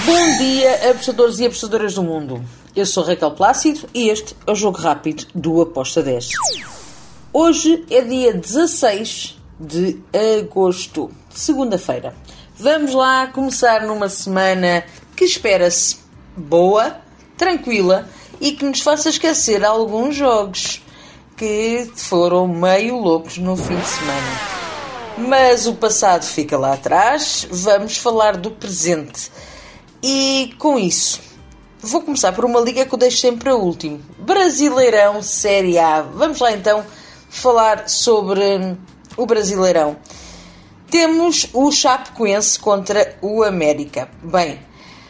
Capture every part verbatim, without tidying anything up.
Bom dia, apostadores e apostadoras do mundo. Eu sou Raquel Plácido e este é o Jogo Rápido do Aposta dez. Hoje é dia dezasseis de agosto, segunda-feira. Vamos lá começar numa semana que espera-se boa, tranquila e que nos faça esquecer alguns jogos que foram meio loucos no fim de semana. Mas o passado fica lá atrás, vamos falar do presente. E com isso, vou começar por uma liga que eu deixo sempre a último. Brasileirão Série A. Vamos lá então falar sobre o Brasileirão. Temos o Chapecoense contra o América. Bem,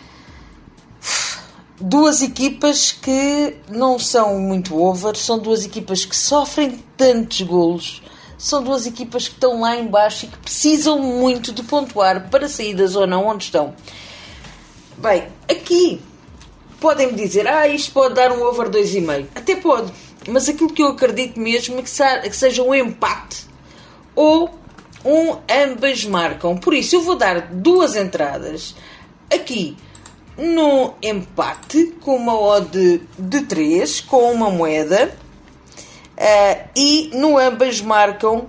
duas equipas que não são muito over, são duas equipas que sofrem tantos golos, são duas equipas que estão lá em baixo e que precisam muito de pontuar para sair da zona onde estão. Bem, aqui podem-me dizer, ah, isto pode dar um over dois vírgula cinco. Até pode, mas aquilo que eu acredito mesmo é que seja um empate ou um ambas marcam. Por isso eu vou dar duas entradas aqui no empate com uma odd de três, com uma moeda, uh, e no ambas marcam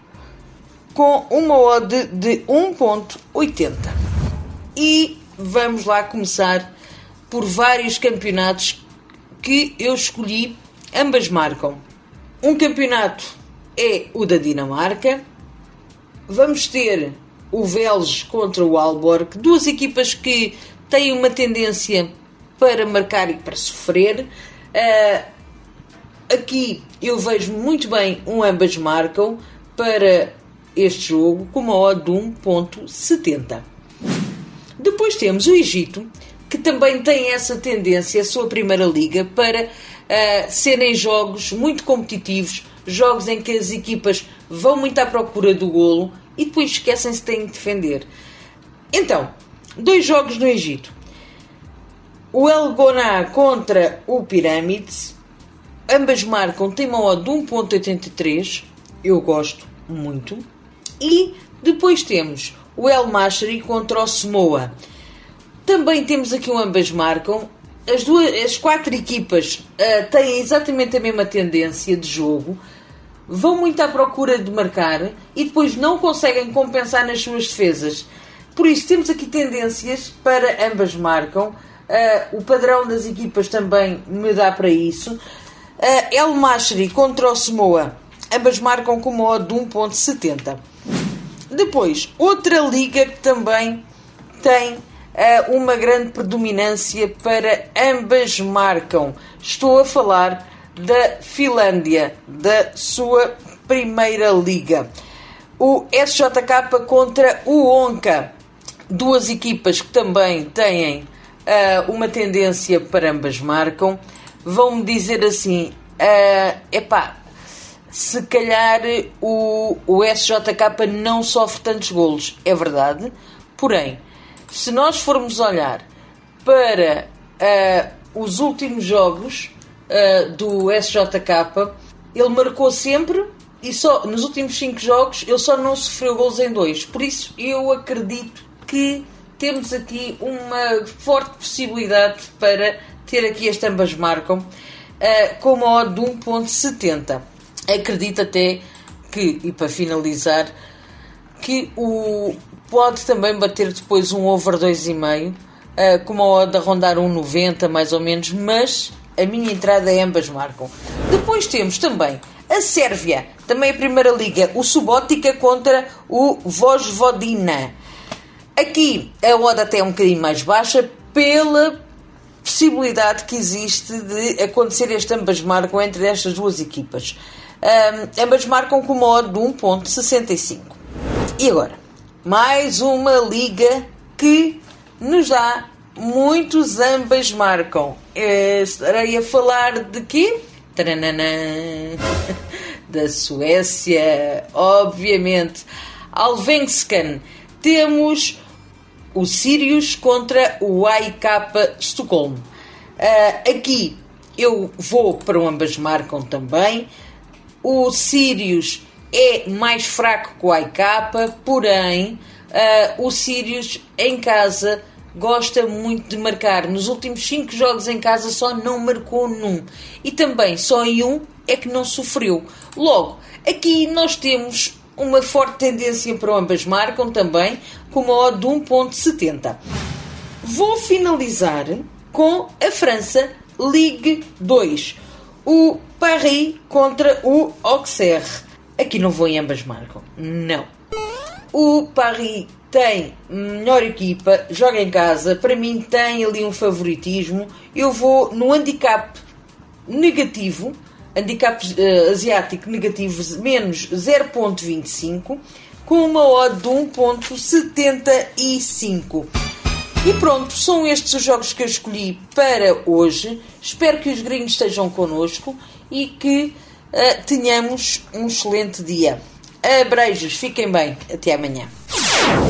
com uma odd de um vírgula oitenta. E vamos lá começar por vários campeonatos que eu escolhi, ambas marcam. Um campeonato é o da Dinamarca. Vamos ter o Vélez contra o Aalborg, duas equipas que têm uma tendência para marcar e para sofrer. Uh, aqui eu vejo muito bem um ambas marcam para este jogo com uma odd de um vírgula setenta. Depois temos o Egito, que também tem essa tendência, a sua primeira liga, para uh, serem jogos muito competitivos, jogos em que as equipas vão muito à procura do golo e depois esquecem-se que têm de defender. Então, dois jogos no Egito. O El Goná contra o Pirâmides. Ambas marcam, tem uma odd de um vírgula oitenta e três. Eu gosto muito. E depois temos o El Mashri contra o Samoa. Também temos aqui um ambas marcam. As, duas, as quatro equipas uh, têm exatamente a mesma tendência de jogo. Vão muito à procura de marcar e depois não conseguem compensar nas suas defesas. Por isso temos aqui tendências para ambas marcam. Uh, o padrão das equipas também me dá para isso. Uh, El Mashri contra o Samoa. Ambas marcam com uma odd de um vírgula setenta. Depois, outra liga que também tem uh, uma grande predominância para ambas marcam. Estou a falar da Finlândia, da sua primeira liga. O S J K contra o Onca. Duas equipas que também têm uh, uma tendência para ambas marcam. Vão-me dizer assim, uh, epá, se calhar o, o S J K não sofre tantos golos. É verdade. Porém, se nós formos olhar para uh, os últimos jogos uh, do S J K, ele marcou sempre e só nos últimos cinco jogos ele só não sofreu golos em dois. Por isso eu acredito que temos aqui uma forte possibilidade para ter aqui este ambas marcam uh, com uma odd de um vírgula setenta. Acredito até que, e para finalizar, que o pode também bater depois um over dois vírgula cinco, uh, com uma odd a rondar um vírgula noventa mais ou menos, mas a minha entrada é ambas marcam. Depois temos também a Sérvia, também a primeira liga, o Subotica contra o Vojvodina. Aqui a odd até é um bocadinho mais baixa pela possibilidade que existe de acontecer este ambas marcam entre estas duas equipas. Um, ambas marcam com uma odd de um vírgula sessenta e cinco. E agora, mais uma liga que nos dá muitos ambas marcam. Estarei a falar de quê? Taranana. Da Suécia, obviamente. Allsvenskan. Temos o Sirius contra o A I K Estocolmo. Uh, aqui eu vou para o ambas marcam também. O Sirius é mais fraco que o A I K, porém uh, o Sirius em casa gosta muito de marcar. Nos últimos cinco jogos em casa só não marcou num. E também só em um é que não sofreu. Logo, aqui nós temos uma forte tendência para ambas marcam também, com uma odd de um ponto setenta. Vou finalizar com a França Ligue dois. O Paris contra o Auxerre. Aqui não vou em ambas marcam. Não. O Paris tem melhor equipa, joga em casa. Para mim tem ali um favoritismo. Eu vou no handicap negativo. Handicap uh, asiático negativo menos zero ponto vinte e cinco. Com uma odd de um ponto setenta e cinco. E pronto, são estes os jogos que eu escolhi para hoje. Espero que os gringos estejam connosco e que uh, tenhamos um excelente dia. Abreijos, fiquem bem. Até amanhã.